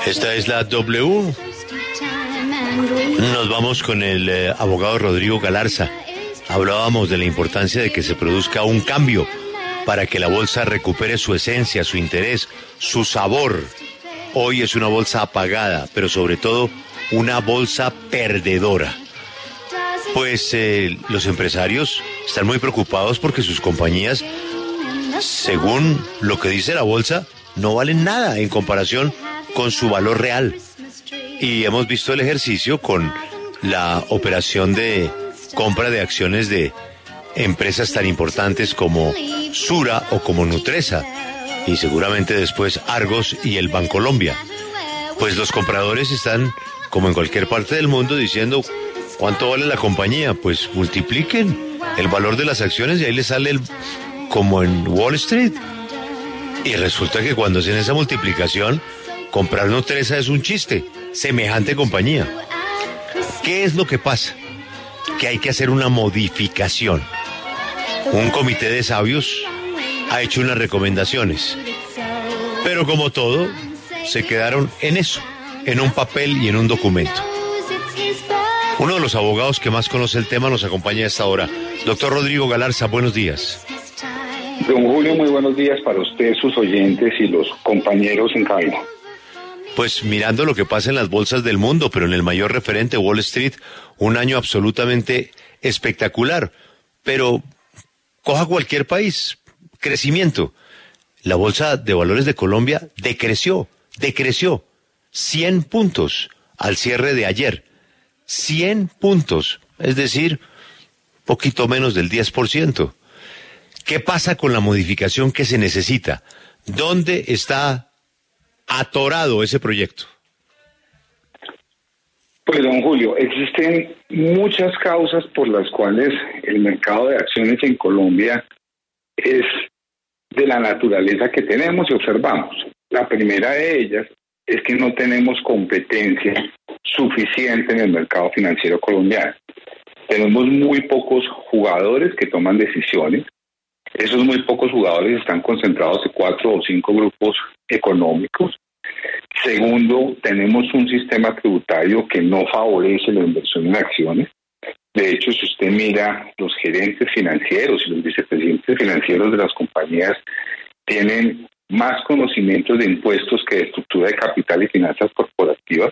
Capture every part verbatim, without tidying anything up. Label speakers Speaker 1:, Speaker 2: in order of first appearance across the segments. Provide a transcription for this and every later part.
Speaker 1: Esta es la W. Nos vamos con el eh, abogado Rodrigo Galarza. Hablábamos de la importancia de que se produzca un cambio para que la bolsa recupere su esencia, su interés, su sabor. Hoy es una bolsa apagada, pero sobre todo una bolsa perdedora. Pues eh, los empresarios están muy preocupados porque sus compañías, según lo que dice la bolsa, no valen nada en comparación con su valor real. Y hemos visto el ejercicio con la operación de compra de acciones de empresas tan importantes como Sura o como Nutresa, y seguramente después Argos y el Bancolombia. Pues los compradores están, como en cualquier parte del mundo, diciendo ¿cuánto vale la compañía? Pues multipliquen el valor de las acciones y ahí les sale el, como en Wall Street. Y resulta que cuando hacen esa multiplicación, comprar Nutresa es un chiste, semejante compañía. ¿Qué es lo que pasa? Que hay que hacer una modificación. Un comité de sabios ha hecho unas recomendaciones, pero como todo, se quedaron en eso, en un papel y en un documento. Uno de los abogados que más conoce el tema nos acompaña a esta hora. Doctor Rodrigo Galarza, buenos días.
Speaker 2: Don Julio, muy buenos días para usted, sus oyentes y los compañeros en cabina.
Speaker 1: Pues mirando lo que pasa en las bolsas del mundo, pero en el mayor referente, Wall Street, un año absolutamente espectacular. Pero coja cualquier país, crecimiento. La bolsa de valores de Colombia decreció, decreció cien puntos al cierre de ayer. cien puntos, es decir, poquito menos del diez por ciento. ¿Qué pasa con la modificación que se necesita? ¿Dónde está atorado ese proyecto?
Speaker 2: Pues, don Julio, existen muchas causas por las cuales el mercado de acciones en Colombia es de la naturaleza que tenemos y observamos. La primera de ellas es que no tenemos competencia suficiente en el mercado financiero colombiano. Tenemos muy pocos jugadores que toman decisiones. Esos muy pocos jugadores están concentrados en cuatro o cinco grupos económicos. Segundo, tenemos un sistema tributario que no favorece la inversión en acciones. De hecho, si usted mira, los gerentes financieros y los vicepresidentes financieros de las compañías tienen más conocimientos de impuestos que de estructura de capital y finanzas corporativas.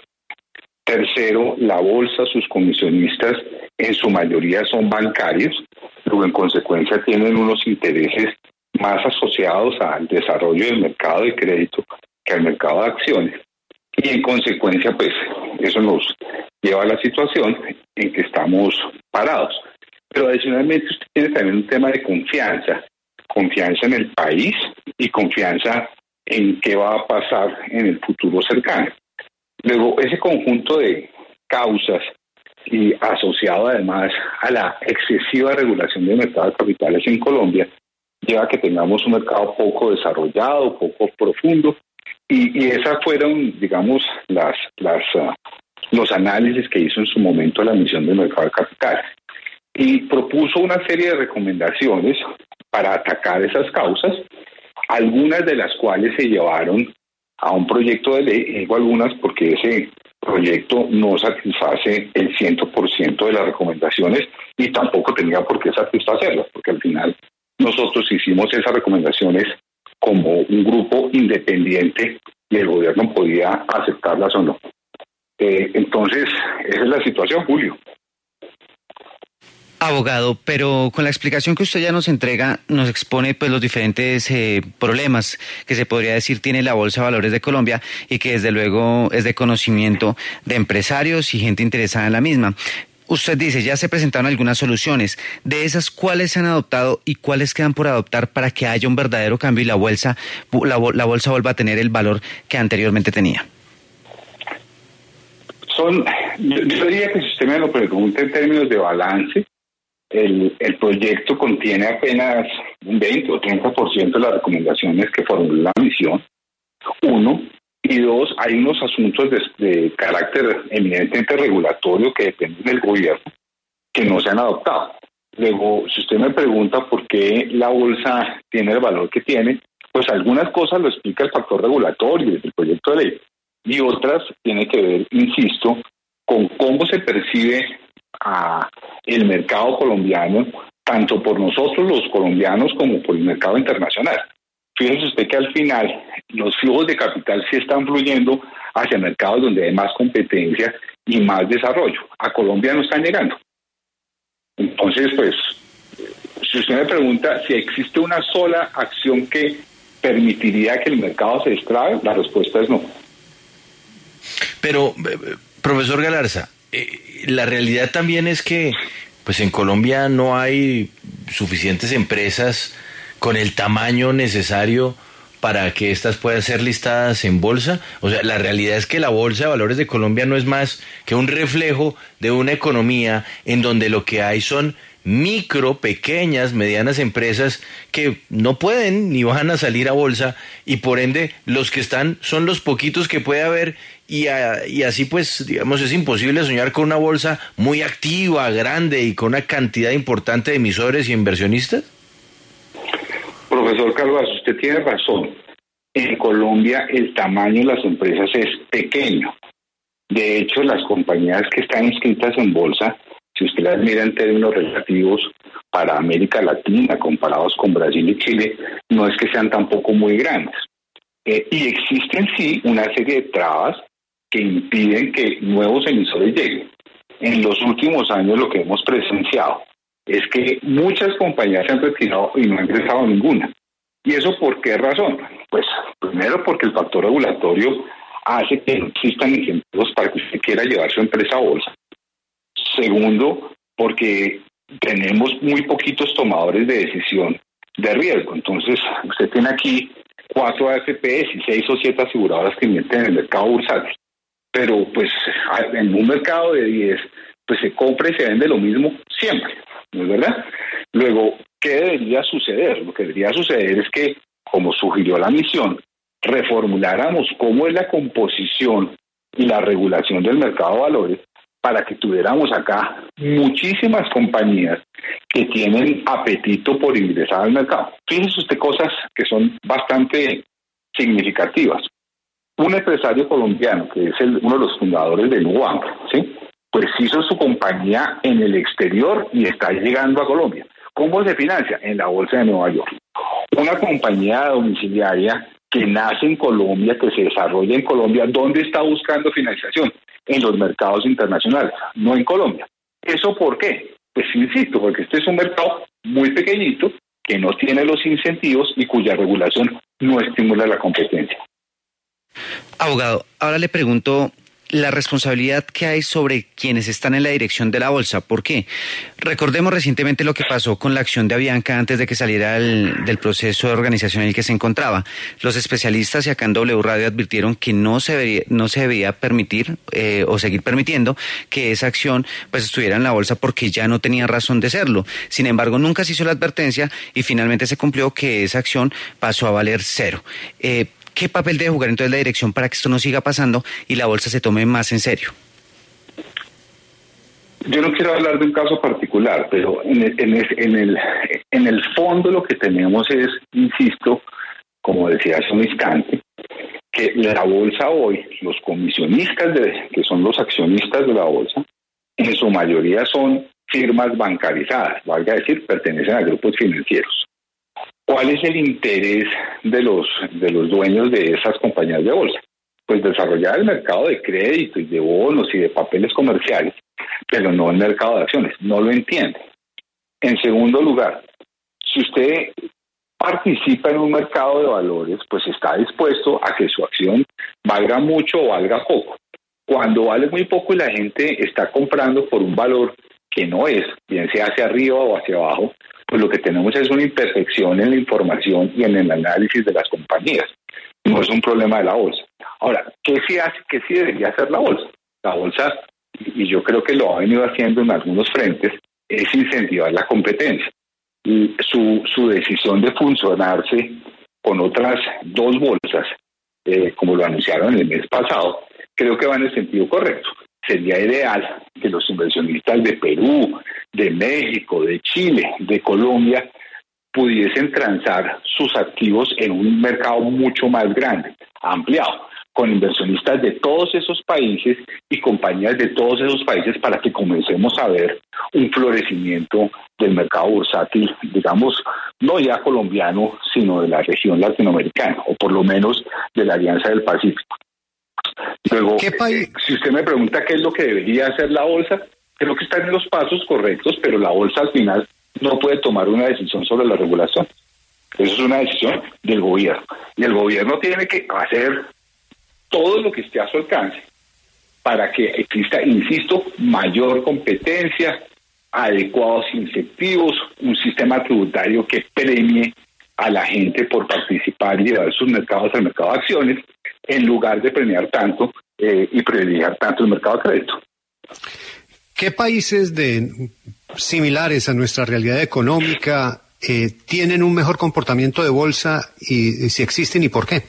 Speaker 2: Tercero, la bolsa, sus comisionistas en su mayoría son bancarios, luego en consecuencia tienen unos intereses más asociados al desarrollo del mercado de crédito que al mercado de acciones. Y en consecuencia, pues, eso nos lleva a la situación en que estamos parados. Pero adicionalmente usted tiene también un tema de confianza, confianza en el país y confianza en qué va a pasar en el futuro cercano. Luego, ese conjunto de causas y asociado además a la excesiva regulación del mercado de capitales en Colombia, lleva a que tengamos un mercado poco desarrollado, poco profundo, y, y esas fueron, digamos, las, las, uh, los análisis que hizo en su momento la misión del mercado de capitales. Y propuso una serie de recomendaciones para atacar esas causas, algunas de las cuales se llevaron a un proyecto de ley, digo algunas porque ese proyecto no satisface el cien por ciento de las recomendaciones y tampoco tenía por qué satisfacerlas, porque al final nosotros hicimos esas recomendaciones como un grupo independiente y el gobierno podía aceptarlas o no. Eh, entonces, esa es la situación, Julio.
Speaker 3: Abogado, pero con la explicación que usted ya nos entrega, nos expone pues los diferentes eh, problemas que se podría decir tiene la Bolsa de Valores de Colombia y que desde luego es de conocimiento de empresarios y gente interesada en la misma. Usted dice, ya se presentaron algunas soluciones. De esas, ¿cuáles se han adoptado y cuáles quedan por adoptar para que haya un verdadero cambio y la bolsa, la, la bolsa vuelva a tener el valor que anteriormente tenía?
Speaker 2: Son, yo, yo diría que si usted me lo pregunta en términos de balance, El, el proyecto contiene apenas un veinte o treinta por ciento de las recomendaciones que formuló la misión, uno, y dos, hay unos asuntos de, de carácter eminentemente regulatorio que dependen del gobierno que no se han adoptado. Luego, si usted me pregunta por qué la bolsa tiene el valor que tiene, pues algunas cosas lo explica el factor regulatorio del proyecto de ley, y otras tiene que ver, insisto, con cómo se percibe a el mercado colombiano, tanto por nosotros los colombianos como por el mercado internacional. Fíjese usted que al final los flujos de capital sí están fluyendo hacia mercados donde hay más competencia y más desarrollo. A Colombia no están llegando. Entonces, pues, si usted me pregunta si existe una sola acción que permitiría que el mercado se destrabe, la respuesta es no.
Speaker 4: Pero, profesor Galarza, eh, la realidad también es que pues en Colombia no hay suficientes empresas con el tamaño necesario para que éstas puedan ser listadas en bolsa. O sea, la realidad es que la Bolsa de Valores de Colombia no es más que un reflejo de una economía en donde lo que hay son micro, pequeñas, medianas empresas que no pueden ni van a salir a bolsa, y por ende los que están son los poquitos que puede haber, y, a, y así pues digamos es imposible soñar con una bolsa muy activa, grande y con una cantidad importante de emisores y inversionistas.
Speaker 2: Profesor Calvazo, usted tiene razón. En Colombia el tamaño de las empresas es pequeño. De hecho, las compañías que están inscritas en bolsa, si usted las mira en términos relativos para América Latina, comparados con Brasil y Chile, no es que sean tampoco muy grandes. Eh, y existen sí una serie de trabas que impiden que nuevos emisores lleguen. En los últimos años lo que hemos presenciado es que muchas compañías se han retirado y no han ingresado ninguna. ¿Y eso por qué razón? Pues primero porque el factor regulatorio hace que no existan incentivos para que usted quiera llevar su empresa a bolsa. Segundo, porque tenemos muy poquitos tomadores de decisión de riesgo. Entonces, usted tiene aquí cuatro A F Pes y seis o siete aseguradoras que invierten en el mercado bursátil. Pero, pues, en un mercado de diez, pues se compra y se vende lo mismo siempre, ¿no es verdad? Luego, ¿qué debería suceder? Lo que debería suceder es que, como sugirió la misión, reformuláramos cómo es la composición y la regulación del mercado de valores para que tuviéramos acá muchísimas compañías que tienen apetito por ingresar al mercado. Fíjese usted cosas que son bastante significativas. Un empresario colombiano, que es el, uno de los fundadores de Nubank, ¿sí?, pues hizo su compañía en el exterior y está llegando a Colombia. ¿Cómo se financia? En la Bolsa de Nueva York. Una compañía domiciliaria que nace en Colombia, que se desarrolla en Colombia, ¿dónde está buscando financiación? En los mercados internacionales, no en Colombia. ¿Eso por qué? Pues insisto, porque este es un mercado muy pequeñito, que no tiene los incentivos y cuya regulación no estimula la competencia.
Speaker 3: Abogado, ahora le pregunto la responsabilidad que hay sobre quienes están en la dirección de la bolsa. ¿Por qué? Recordemos recientemente lo que pasó con la acción de Avianca antes de que saliera el, del proceso de organización en el que se encontraba. Los especialistas y acá en W Radio advirtieron que no se debería, no se debía permitir eh, o seguir permitiendo que esa acción pues estuviera en la bolsa porque ya no tenía razón de serlo. Sin embargo, nunca se hizo la advertencia y finalmente se cumplió que esa acción pasó a valer cero. Eh, ¿Qué papel debe jugar entonces la dirección para que esto no siga pasando y la bolsa se tome más en serio?
Speaker 2: Yo no quiero hablar de un caso particular, pero en el, en el, en el, en el fondo lo que tenemos es, insisto, como decía hace un instante, que la bolsa hoy, los comisionistas, de, que son los accionistas de la bolsa, en su mayoría son firmas bancarizadas, valga decir, pertenecen a grupos financieros. ¿Cuál es el interés de los, de los dueños de esas compañías de bolsa? Pues desarrollar el mercado de crédito y de bonos y de papeles comerciales, pero no el mercado de acciones. No lo entiende. En segundo lugar, si usted participa en un mercado de valores, pues está dispuesto a que su acción valga mucho o valga poco. Cuando vale muy poco y la gente está comprando por un valor que no es, bien sea hacia arriba o hacia abajo, pues lo que tenemos es una imperfección en la información y en el análisis de las compañías. No es un problema de la bolsa. Ahora, ¿qué sí hace, qué sí debería hacer la bolsa? La bolsa, y yo creo que lo ha venido haciendo en algunos frentes, es incentivar la competencia. Y su, su decisión de funcionarse con otras dos bolsas, eh, como lo anunciaron el mes pasado, creo que va en el sentido correcto. Sería ideal que los inversionistas de Perú, de México, de Chile, de Colombia, pudiesen transar sus activos en un mercado mucho más grande, ampliado, con inversionistas de todos esos países y compañías de todos esos países para que comencemos a ver un florecimiento del mercado bursátil, digamos, no ya colombiano, sino de la región latinoamericana, o por lo menos de la Alianza del Pacífico. Luego,
Speaker 5: ¿Qué país?
Speaker 2: si usted me pregunta qué es lo que debería hacer la bolsa, creo que están en los pasos correctos, pero la bolsa al final no puede tomar una decisión sobre la regulación. Eso es una decisión del gobierno. Y el gobierno tiene que hacer todo lo que esté a su alcance para que exista, insisto, mayor competencia, adecuados incentivos, un sistema tributario que premie a la gente por participar y llevar sus mercados al mercado de acciones, en lugar de premiar tanto eh, y privilegiar tanto el mercado de crédito.
Speaker 5: ¿Qué países de similares a nuestra realidad económica eh, tienen un mejor comportamiento de bolsa y, y si existen y por qué?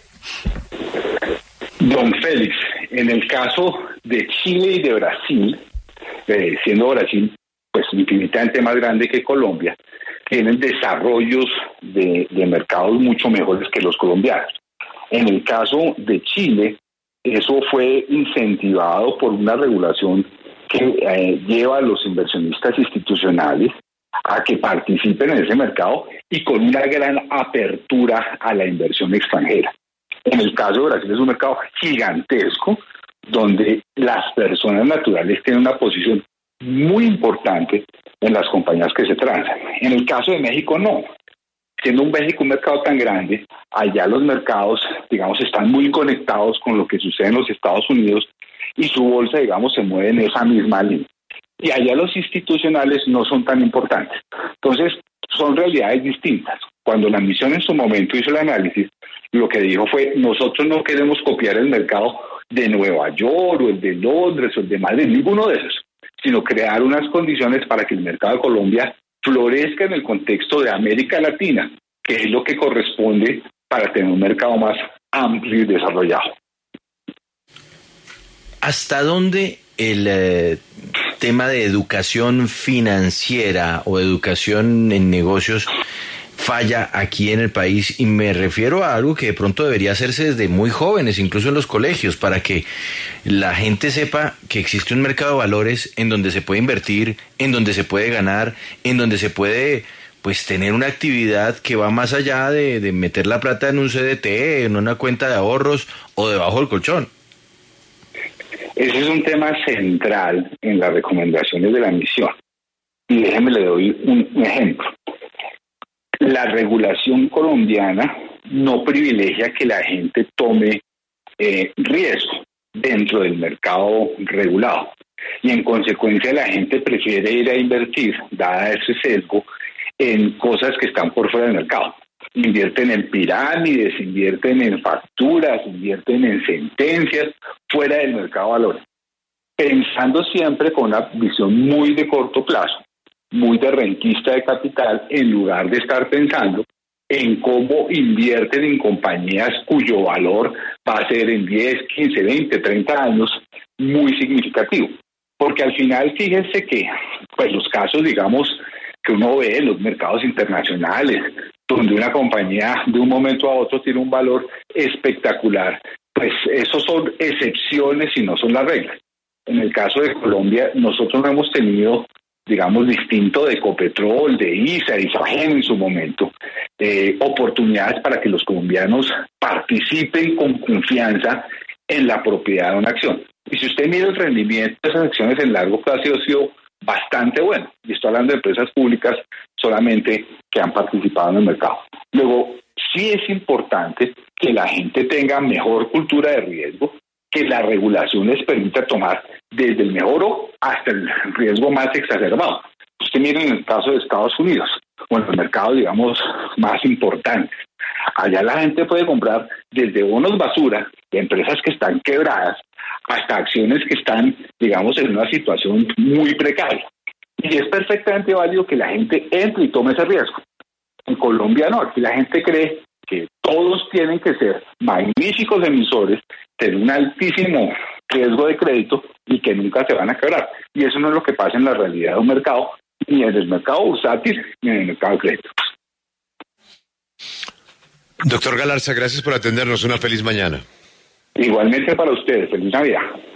Speaker 2: Don Félix, en el caso de Chile y de Brasil, eh, siendo Brasil pues infinitamente más grande que Colombia, tienen desarrollos de, de mercados mucho mejores que los colombianos. En el caso de Chile, eso fue incentivado por una regulación que eh, lleva a los inversionistas institucionales a que participen en ese mercado y con una gran apertura a la inversión extranjera. En el caso de Brasil es un mercado gigantesco donde las personas naturales tienen una posición muy importante en las compañías que se transan. En el caso de México no. Siendo un México un mercado tan grande, allá los mercados, digamos, están muy conectados con lo que sucede en los Estados Unidos y su bolsa, digamos, se mueve en esa misma línea. Y allá los institucionales no son tan importantes. Entonces, son realidades distintas. Cuando la misión en su momento hizo el análisis, lo que dijo fue, nosotros no queremos copiar el mercado de Nueva York o el de Londres o el de Madrid, ninguno de esos, sino crear unas condiciones para que el mercado de Colombia florezca en el contexto de América Latina, que es lo que corresponde para tener un mercado más amplio y desarrollado.
Speaker 4: ¿Hasta dónde el eh, tema de educación financiera o educación en negocios falla aquí en el país? Y me refiero a algo que de pronto debería hacerse desde muy jóvenes, incluso en los colegios, para que la gente sepa que existe un mercado de valores en donde se puede invertir, en donde se puede ganar, en donde se puede pues tener una actividad que va más allá de, de meter la plata en un C D T, en una cuenta de ahorros o debajo del colchón.
Speaker 2: Ese es un tema central en las recomendaciones de la misión. Y déjeme le doy un, un ejemplo. La regulación colombiana no privilegia que la gente tome eh, riesgo dentro del mercado regulado. Y en consecuencia la gente prefiere ir a invertir, dada ese sesgo, en cosas que están por fuera del mercado. Invierten en pirámides, invierten en facturas, invierten en sentencias fuera del mercado de valores, pensando siempre con una visión muy de corto plazo, muy de rentista de capital, en lugar de estar pensando en cómo invierten en compañías cuyo valor va a ser en diez, quince, veinte, treinta años muy significativo. Porque al final, fíjense que pues los casos, digamos, que uno ve en los mercados internacionales, donde una compañía de un momento a otro tiene un valor espectacular, pues esos son excepciones y no son las reglas. En el caso de Colombia, nosotros no hemos tenido, digamos, distinto de Ecopetrol, de I S A, de Isagen en su momento, eh, oportunidades para que los colombianos participen con confianza en la propiedad de una acción. Y si usted mira el rendimiento de esas acciones en largo plazo, ha sido bastante bueno. Y estoy hablando de empresas públicas solamente que han participado en el mercado. Luego, sí es importante que la gente tenga mejor cultura de riesgo, que la regulación les permita tomar desde el mejor hasta el riesgo más exacerbado. Usted mire en el caso de Estados Unidos, o en los mercados, digamos, más importantes. Allá la gente puede comprar desde bonos basura de empresas que están quebradas hasta acciones que están, digamos, en una situación muy precaria. Y es perfectamente válido que la gente entre y tome ese riesgo. En Colombia no, aquí la gente cree que todos tienen que ser magníficos emisores, tener un altísimo riesgo de crédito y que nunca se van a quebrar. Y eso no es lo que pasa en la realidad de un mercado, ni en el mercado bursátil, ni en el mercado de crédito.
Speaker 1: Doctor Galarza, gracias por atendernos. Una feliz mañana.
Speaker 2: Igualmente para ustedes. Feliz Navidad.